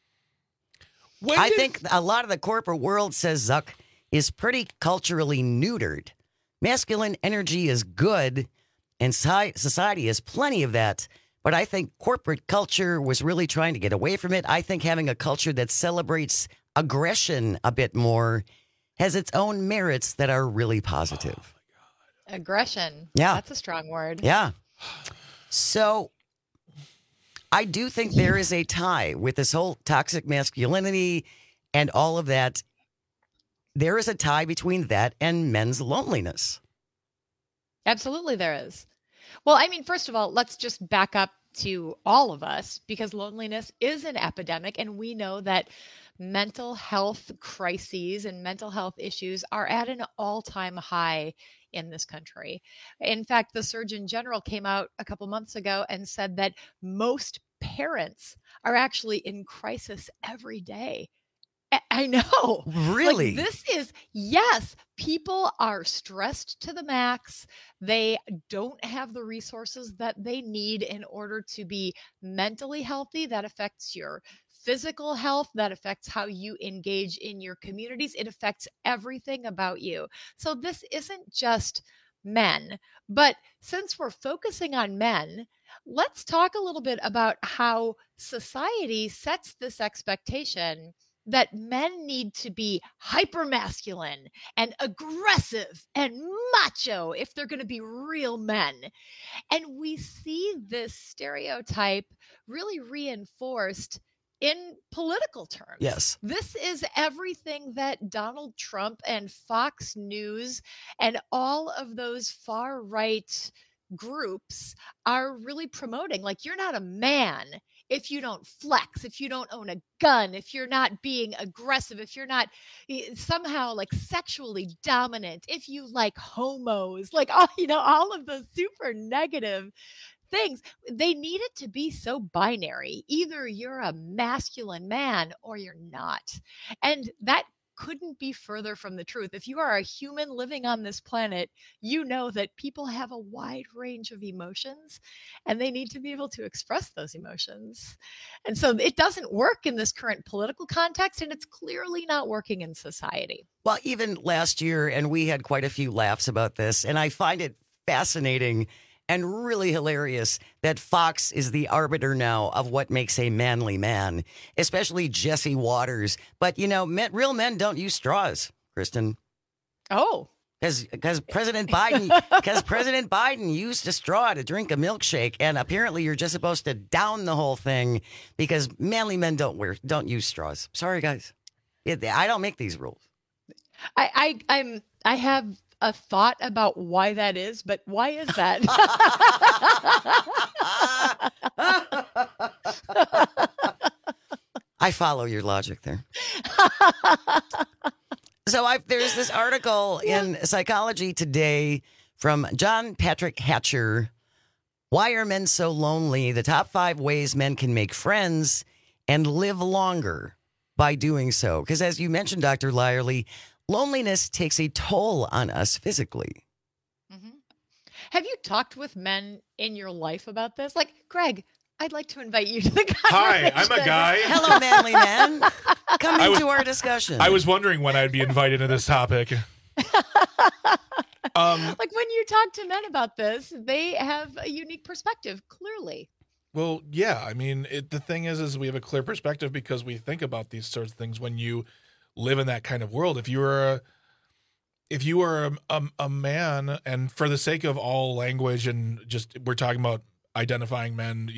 I think a lot of the corporate world, says Zuck, is pretty culturally neutered. Masculine energy is good, and society has plenty of that. But I think corporate culture was really trying to get away from it. I think having a culture that celebrates aggression a bit more has its own merits that are really positive. Oh, my God. Aggression. Yeah. That's a strong word. Yeah. So I do think there is a tie with this whole toxic masculinity and all of that. There is a tie between that and men's loneliness. Absolutely there is. Well, I mean, first of all, let's just back up to all of us because loneliness is an epidemic. And we know that mental health crises and mental health issues are at an all-time high in this country. In fact, the Surgeon General came out a couple months ago and said that most parents are actually in crisis every day. I know. Really? Yes, people are stressed to the max. They don't have the resources that they need in order to be mentally healthy. That affects your physical health. That affects how you engage in your communities. It affects everything about you. So this isn't just men. But since we're focusing on men, let's talk a little bit about how society sets this expectation that men need to be hypermasculine and aggressive and macho if they're going to be real men. And we see this stereotype really reinforced in political terms. Yes. This is everything that Donald Trump and Fox News and all of those far right groups are really promoting. Like, you're not a man if you don't flex, if you don't own a gun, if you're not being aggressive, if you're not somehow like sexually dominant, if you like homos, like, all of those super negative things. They need it to be so binary. Either you're a masculine man or you're not. And that couldn't be further from the truth. If you are a human living on this planet, you know that people have a wide range of emotions and they need to be able to express those emotions. And so it doesn't work in this current political context, and it's clearly not working in society. Well, even last year, and we had quite a few laughs about this, and I find it fascinating and really hilarious that Fox is the arbiter now of what makes a manly man, especially Jesse Waters. But, real men don't use straws, Kristen. Oh. Because President Biden used a straw to drink a milkshake, and apparently you're just supposed to down the whole thing because manly men don't use straws. Sorry, guys. I don't make these rules. I have a thought about why that is, but why is that? I follow your logic there. So there's this article in Psychology Today from John Patrick Hatcher. Why are men so lonely? The top 5 ways men can make friends and live longer by doing so. Because as you mentioned, Dr. Lyerly, loneliness takes a toll on us physically. Mm-hmm. Have you talked with men in your life about this? Like, Greg, I'd like to invite you to the conversation. Hi, I'm a guy. Hello, manly man. Come into our discussion. I was wondering when I'd be invited to this topic. Like, when you talk to men about this, they have a unique perspective, clearly. Well, yeah. I mean, the thing is we have a clear perspective because we think about these sorts of things when you live in that kind of world. If you were a man, and for the sake of all language and just we're talking about identifying men,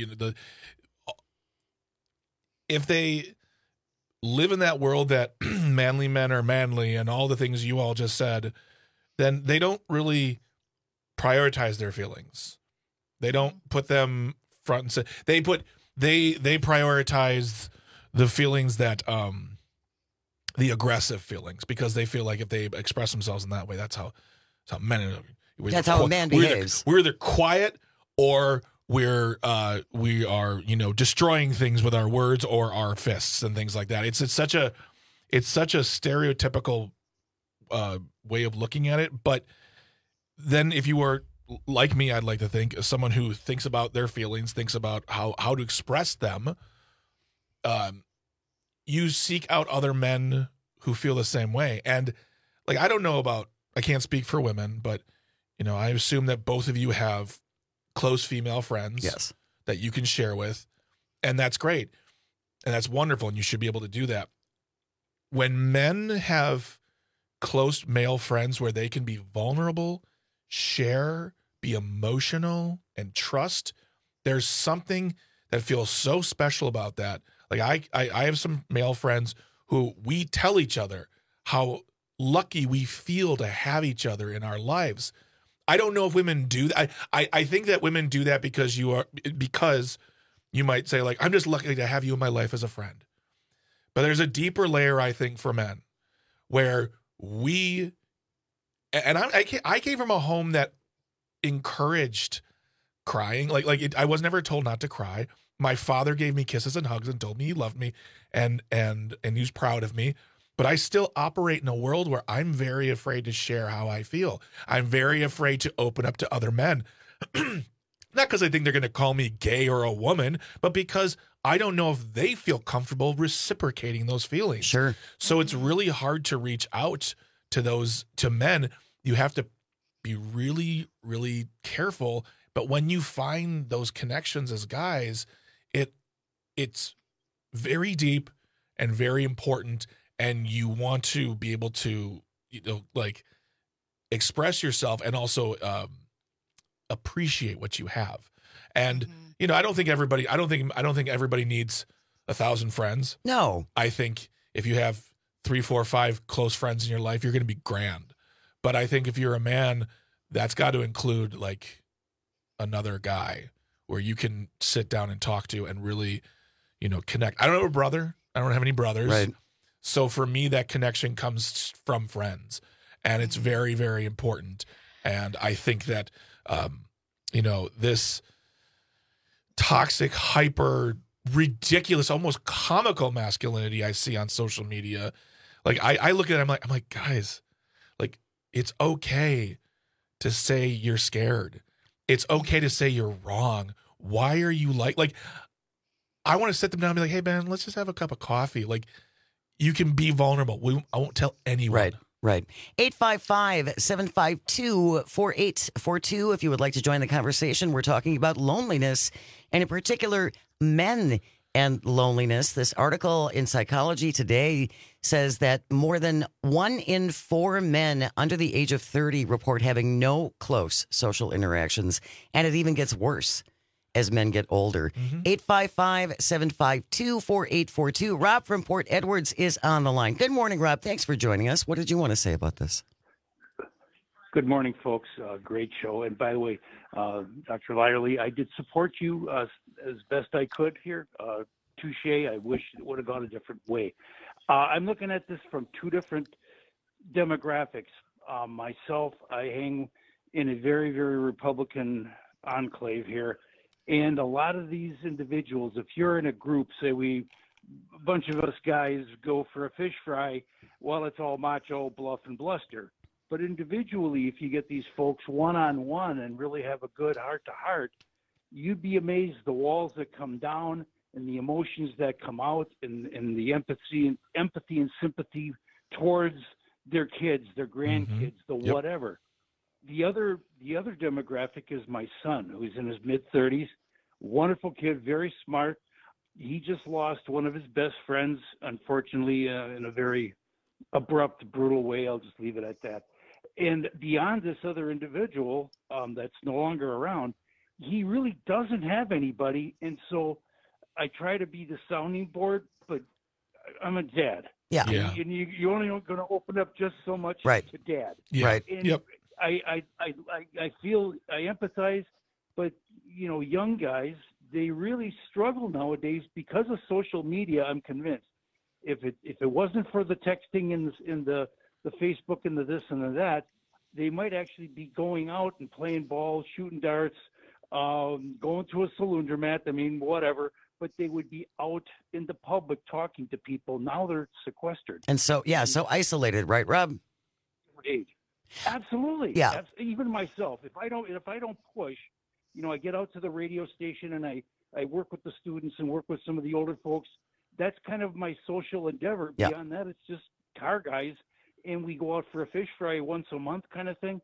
if they live in that world that manly men are manly and all the things you all just said, then they don't really prioritize their feelings. They don't put them front and center. They prioritize the feelings that the aggressive feelings, because they feel like if they express themselves in that way, that's how men. That's how a man behaves. We're either quiet or we are destroying things with our words or our fists and things like that. It's such a stereotypical way of looking at it. But then if you were like me, I'd like to think, as someone who thinks about their feelings, thinks about how to express them, you seek out other men who feel the same way. And like, I can't speak for women, but I assume that both of you have close female friends, yes, that you can share with. And that's great. And that's wonderful. And you should be able to do that. When men have close male friends where they can be vulnerable, share, be emotional, and trust, there's something that feels so special about that. Like I have some male friends who we tell each other how lucky we feel to have each other in our lives. I don't know if women do that. I think that women do that because you might say, like, I'm just lucky to have you in my life as a friend. But there's a deeper layer, I think, for men where I came from a home that encouraged crying. I was never told not to cry. My father gave me kisses and hugs and told me he loved me and he was proud of me. But I still operate in a world where I'm very afraid to share how I feel. I'm very afraid to open up to other men. Not because I think they're going to call me gay or a woman, but because I don't know if they feel comfortable reciprocating those feelings. Sure. So it's really hard to reach out to men. You have to be really, really careful. But when you find those connections as guys, it's very deep and very important. And you want to be able to, express yourself and also appreciate what you have. And I don't think everybody needs 1,000 friends. No. I think if you have 3, 4, 5 close friends in your life, you're going to be grand. But I think if you're a man, that's got to include like another guy where you can sit down and talk to and really, connect. I don't have a brother. I don't have any brothers. Right. So for me, that connection comes from friends, and it's very, very important. And I think that, this toxic, hyper, ridiculous, almost comical masculinity I see on social media, like I look at it, I'm like, guys, like it's okay to say you're scared. It's okay to say you're wrong. Why are you like I want to sit them down and be like, hey man, let's just have a cup of coffee. Like you can be vulnerable. I won't tell anyone. Right. 855-752-4842. If you would like to join the conversation, we're talking about loneliness, and in particular, men and loneliness. This article in Psychology Today says that more than 1 in 4 men under the age of 30 report having no close social interactions, and it even gets worse as men get older. 855-752-4842. Rob from Port Edwards is on the line. Good morning, Rob. Thanks for joining us. What did you want to say about this? Good morning, folks. Great show. And by the way, Dr. Lyerly, I did support you as best I could here. Touche. I wish it would have gone a different way. I'm looking at this from 2 different demographics. Myself, I hang in a very, very Republican enclave here. And a lot of these individuals, if you're in a group, say a bunch of us guys go for a fish fry, well, it's all macho, bluff, and bluster. But individually, if you get these folks one-on-one and really have a good heart-to-heart, you'd be amazed the walls that come down and the emotions that come out and the empathy and sympathy towards their kids, their grandkids, whatever. The other demographic is my son, who's in his mid-30s. Wonderful kid, very smart. He just lost one of his best friends, unfortunately, in a very abrupt, brutal way. I'll just leave it at that. And beyond this other individual that's no longer around, he really doesn't have anybody. And so I try to be the sounding board, but I'm a dad. Yeah. And you're only going to open up just so much to dad. Yeah. Right. And I feel, I empathize, but young guys, they really struggle nowadays because of social media. I'm convinced if it wasn't for the texting in the Facebook and the this and the that, they might actually be going out and playing ball, shooting darts, going to a laundromat. I mean, whatever. But they would be out in the public talking to people. Now they're sequestered. And so isolated, right, Rob? Age. Absolutely. Yeah. Even myself, if I don't push, I get out to the radio station and I work with the students and work with some of the older folks. That's kind of my social endeavor. Yeah. Beyond that, it's just car guys, and we go out for a fish fry once a month kind of thing.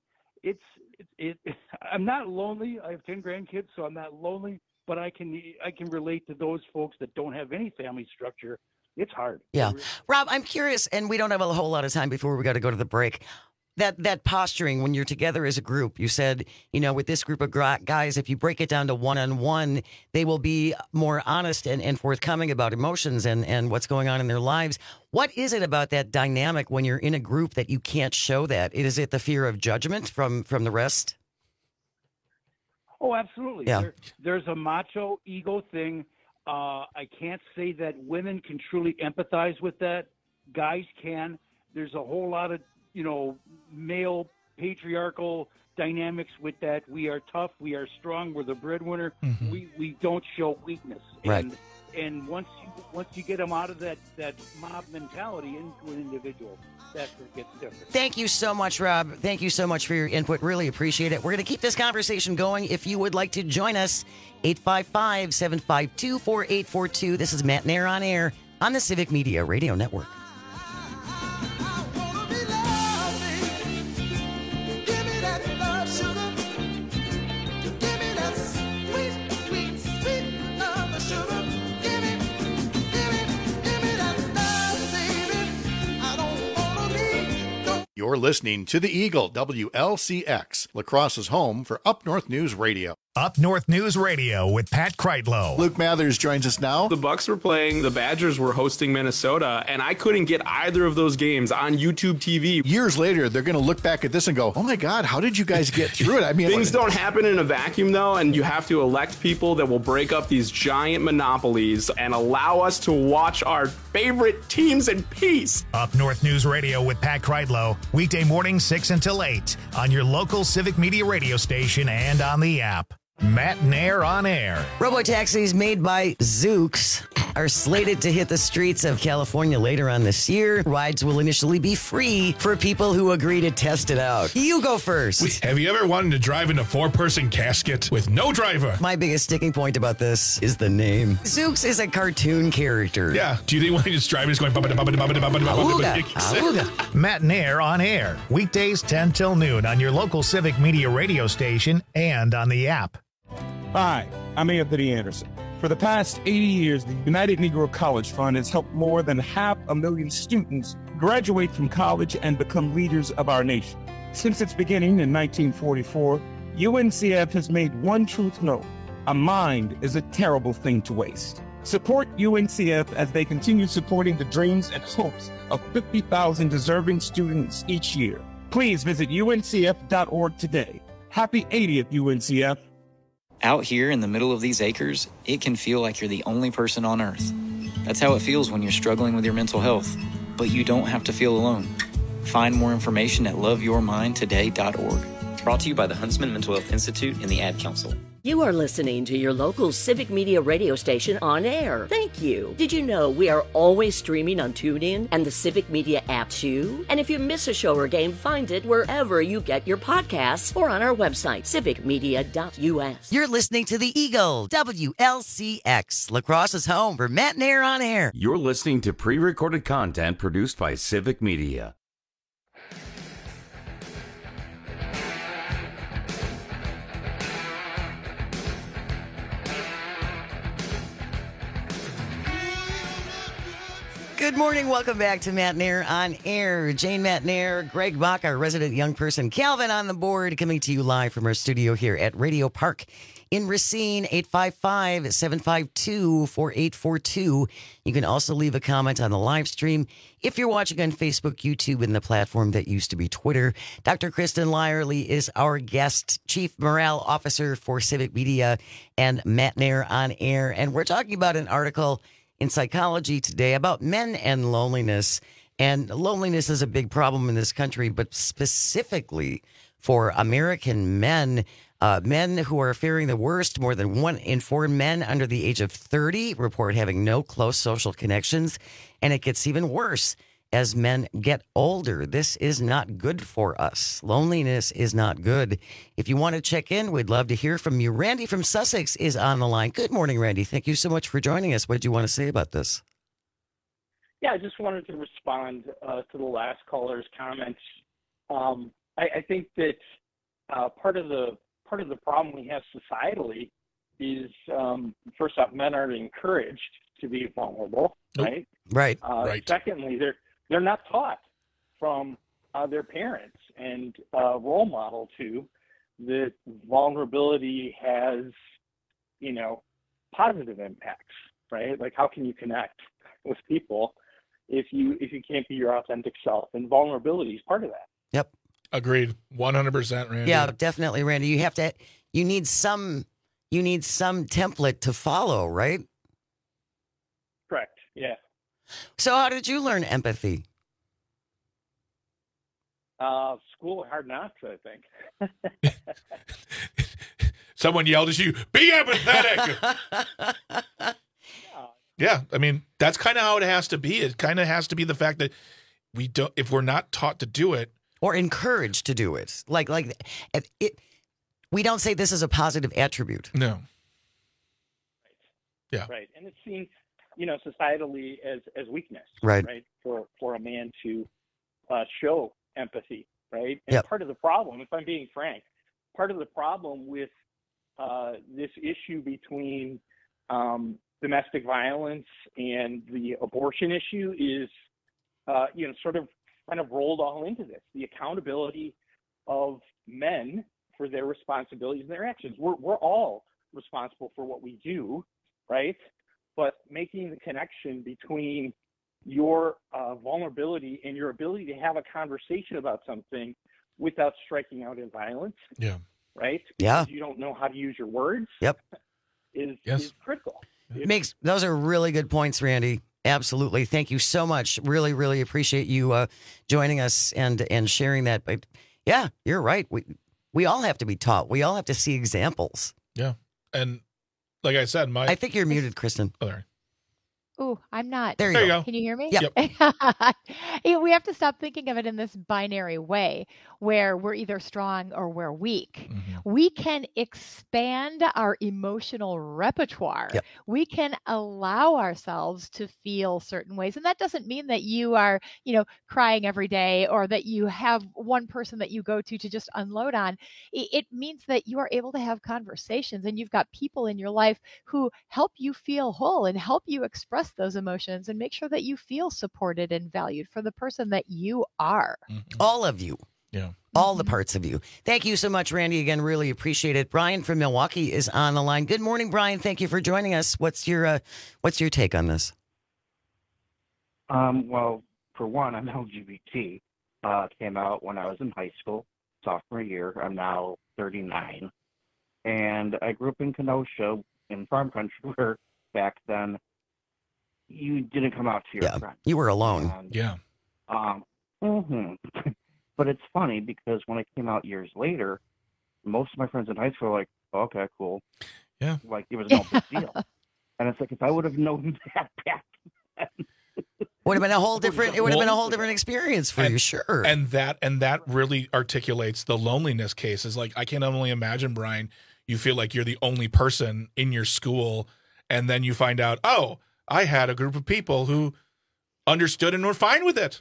I'm not lonely. I have 10 grandkids, so I'm not lonely. But I can relate to those folks that don't have any family structure. It's hard. Yeah. Rob, I'm curious, and we don't have a whole lot of time before we got to go to the break. That posturing when you're together as a group, you said, with this group of guys, if you break it down to one-on-one, they will be more honest and forthcoming about emotions and what's going on in their lives. What is it about that dynamic when you're in a group that you can't show that? Is it the fear of judgment from the rest? Oh, absolutely. Yeah. There's a macho ego thing. I can't say that women can truly empathize with that. Guys can. There's a whole lot of, male patriarchal dynamics with that. We are tough. We are strong. We're the breadwinner. Mm-hmm. We don't show weakness. Right. And once you get them out of that mob mentality into an individual, that's where it gets different. Thank you so much, Rob. Thank you so much for your input. Really appreciate it. We're going to keep this conversation going. If you would like to join us, 855-752-4842. This is Matt Nair on air on the Civic Media Radio Network. You're listening to The Eagle, WLCX, La Crosse's home for Up North News Radio. Up North News Radio with Pat Kreitlow. Luke Mathers joins us now. The Bucks were playing, the Badgers were hosting Minnesota, and I couldn't get either of those games on YouTube TV. Years later, they're going to look back at this and go, oh my God, how did you guys get through it? I mean, things don't happen in a vacuum, though, and you have to elect people that will break up these giant monopolies and allow us to watch our favorite teams in peace. Up North News Radio with Pat Kreitlow, weekday morning 6 until 8 on your local Civic Media radio station and on the app. Matt Nair on air. Robotaxis made by Zoox are slated to hit the streets of California later on this year. Rides will initially be free for people who agree to test it out. You go first. Have you ever wanted to drive in a 4-person casket with no driver? My biggest sticking point about this is the name. Zoox is a cartoon character. Yeah. Do you think when he just driving, he's going... Awooga. Matt Nair on air. Weekdays 10 till noon on your local Civic Media radio station and on the app. Hi, I'm Anthony Anderson. For the past 80 years, the United Negro College Fund has helped more than 500,000 students graduate from college and become leaders of our nation. Since its beginning in 1944, UNCF has made one truth known: a mind is a terrible thing to waste. Support UNCF as they continue supporting the dreams and hopes of 50,000 deserving students each year. Please visit uncf.org today. Happy 80th, UNCF. Out here in the middle of these acres, it can feel like you're the only person on Earth. That's how it feels when you're struggling with your mental health. But you don't have to feel alone. Find more information at loveyourmindtoday.org. Brought to you by the Huntsman Mental Health Institute and the Ad Council. You are listening to your local Civic Media radio station on air. Thank you. Did you know we are always streaming on TuneIn and the Civic Media app too? And if you miss a show or game, find it wherever you get your podcasts or on our website, civicmedia.us. You're listening to the Eagle, WLCX, La Crosse's home for Matt Nair on air. You're listening to pre-recorded content produced by Civic Media. Good morning. Welcome back to Matt Nair on air. Jane Matt Nair, Greg Bach, our resident young person, Calvin on the board, coming to you live from our studio here at Radio Park in Racine, 855-752-4842. You can also leave a comment on the live stream if you're watching on Facebook, YouTube, and the platform that used to be Twitter. Dr. Kristen Lyerly is our guest, Chief Morale Officer for Civic Media and Matt Nair on air. And we're talking about an article in Psychology Today about men and loneliness. And loneliness is a big problem in this country, but specifically for American men, men who are fearing the worst. More than 1 in 4 men under the age of 30 report having no close social connections. And it gets even worse as men get older. This is not good for us. Loneliness is not good. If you want to check in, we'd love to hear from you. Randy from Sussex is on the line. Good morning, Randy. Thank you so much for joining us. What did you want to say about this? Yeah, I just wanted to respond to the last caller's comments. I think that part of the problem we have societally is, first off, men aren't encouraged to be vulnerable, right? Right. Secondly, they're not taught from their parents and role model to that vulnerability has, positive impacts, right? Like, how can you connect with people if you can't be your authentic self? And vulnerability is part of that. Yep. Agreed. 100%, Randy. Yeah, definitely, Randy. You need some template to follow, right? Correct. Yeah. So how did you learn empathy? School of Hard Knocks, I think. Someone yelled at you, be empathetic. Yeah, I mean, that's kind of how it has to be. It kind of has to be the fact that if we're not taught to do it. Or encouraged to do it. We don't say this is a positive attribute. No. Right. Yeah. Right. And it's seen, societally as weakness. Right. For a man to show empathy. Right. And part of the problem, if I'm being frank, with this issue between domestic violence and the abortion issue is, sort of kind of rolled all into this. The accountability of men for their responsibilities and their actions. We're all responsible for what we do, right? But making the connection between your vulnerability and your ability to have a conversation about something without striking out in violence, right? Yeah. Because you don't know how to use your words. Yep. Is critical. Those are really good points, Randy. Absolutely. Thank you so much. Really, really appreciate you joining us and sharing that. But yeah, you're right. We all have to be taught. We all have to see examples. Yeah. And like I said, I think you're muted, Kristen. Oh, there. Ooh, I'm not. There you go. Can you hear me? Yep. We have to stop thinking of it in this binary way where we're either strong or we're weak. We can expand our emotional repertoire. Yep. We can allow ourselves to feel certain ways. And that doesn't mean that you are, crying every day or that you have one person that you go to just unload on. It means that you are able to have conversations and you've got people in your life who help you feel whole and help you express those emotions and make sure that you feel supported and valued for the person that you are. All of you. Yeah. All the parts of you. Thank you so much, Randy. Again, really appreciate it. Brian from Milwaukee is on the line. Good morning, Brian. Thank you for joining us. What's your take on this? Well, for one, I'm LGBT. Came out when I was in high school, sophomore year. I'm now 39. And I grew up in Kenosha in farm country where back then you didn't come out to your friends. You were alone. But it's funny because when I came out years later, most of my friends in high school were like, okay, cool. Yeah. Like it was no big deal. And it's like, if I would have known that back then, would have been a whole different. It would have been a whole different experience for you, sure. And that really articulates the loneliness case. Is like I can only imagine, Brian. You feel like you're the only person in your school, and then you find out, oh, I had a group of people who understood and were fine with it.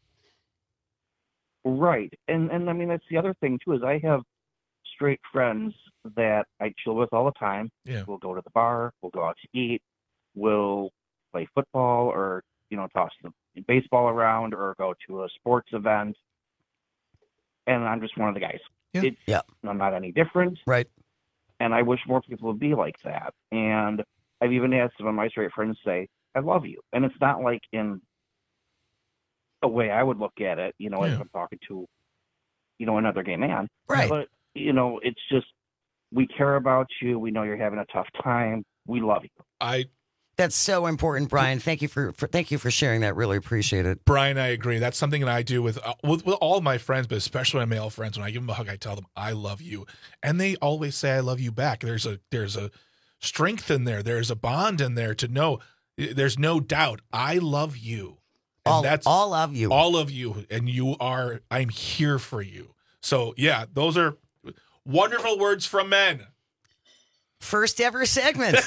Right. And I mean, that's the other thing, too, is I have straight friends that I chill with all the time. Yeah. We'll go to the bar. We'll go out to eat. We'll play football or, toss the baseball around or go to a sports event. And I'm just one of the guys. I'm not any different. Right. And I wish more people would be like that. And I've even had some of my straight friends say, I love you. And it's not like in a way I would look at it, as I'm talking to, another gay man. Right. But, it's just, we care about you. We know you're having a tough time. We love you. That's so important, Brian. Thank you for sharing that. Really appreciate it. Brian, I agree. That's something that I do with all of my friends, but especially my male friends. When I give them a hug, I tell them I love you, and they always say I love you back. There's a strength in there. There's a bond in there to know. There's no doubt. I love you. And that's all of you. All of you, and I'm here for you. So yeah, those are wonderful words from men. First ever segment.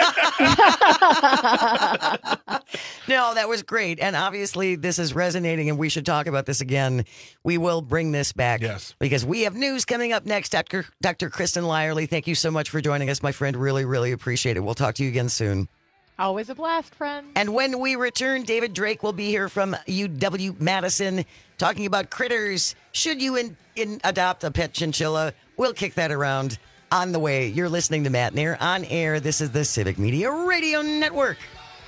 No, that was great. And obviously this is resonating and we should talk about this again. We will bring this back. Yes. Because we have news coming up next. Dr. Kristen Lyerly, thank you so much for joining us, my friend. Really, really appreciate it. We'll talk to you again soon. Always a blast, friend. And when we return, David Drake will be here from UW-Madison talking about critters. Should you adopt a pet chinchilla? We'll kick that around on the way. You're listening to Matt Nair on air. This is the Civic Media Radio Network.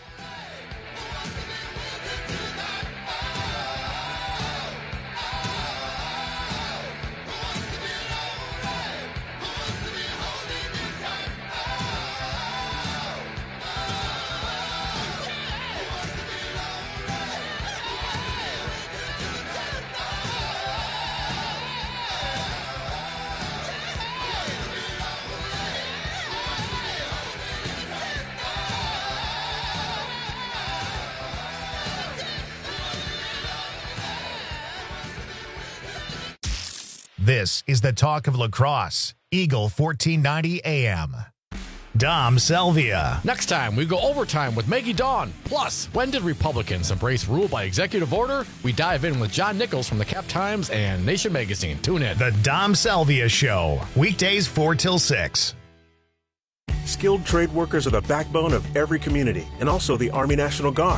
This is the talk of lacrosse. Eagle 1490 AM. Dom Selvia. Next time, we go overtime with Maggie Dawn. Plus, when did Republicans embrace rule by executive order? We dive in with John Nichols from the Cap Times and Nation Magazine. Tune in. The Dom Selvia Show. Weekdays 4 till 6. Skilled trade workers are the backbone of every community and also the Army National Guard.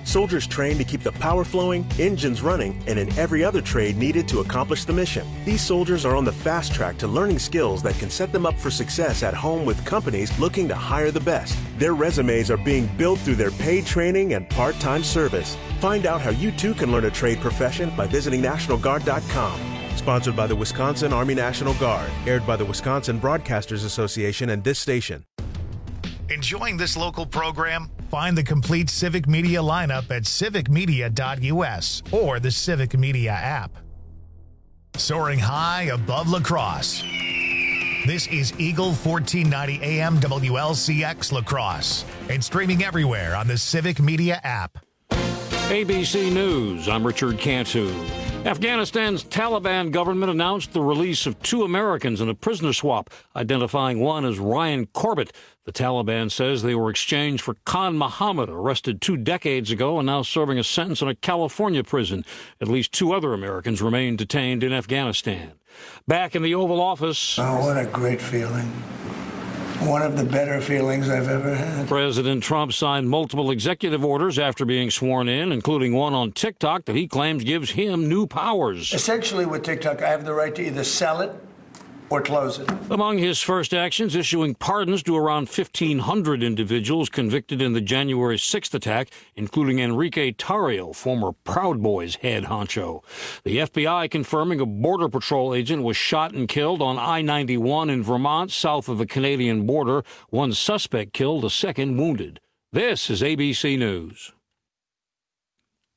Soldiers trained to keep the power flowing, engines running, and in every other trade needed to accomplish the mission. These soldiers are on the fast track to learning skills that can set them up for success at home with companies looking to hire the best. Their resumes are being built through their paid training and part-time service. Find out how you too can learn a trade profession by visiting NationalGuard.com. Sponsored by the Wisconsin Army National Guard. Aired by the Wisconsin Broadcasters Association and this station. Enjoying this local program? Find the complete Civic Media lineup at civicmedia.us or the Civic Media app. Soaring high above La Crosse. This is Eagle 1490 AM WLCX La Crosse and streaming everywhere on the Civic Media app. ABC News, I'm Richard Cantu. Afghanistan's Taliban government announced the release of 2 Americans in a prisoner swap, identifying one as Ryan Corbett. The Taliban says they were exchanged for Khan Muhammad, arrested 2 decades ago and now serving a sentence in a California prison. At least 2 other Americans remain detained in Afghanistan. Back in the Oval Office. Oh, what a great feeling. One of the better feelings I've ever had. President Trump signed multiple executive orders after being sworn in, including one on TikTok that he claims gives him new powers. Essentially, with TikTok, I have the right to either sell it or close it. Among his first actions, issuing pardons to around 1,500 individuals convicted in the January 6th attack, including Enrique Tarrio, former Proud Boys head honcho. The FBI confirming a Border Patrol agent was shot and killed on I-91 in Vermont, south of the Canadian border. One suspect killed, a second wounded. This is ABC News.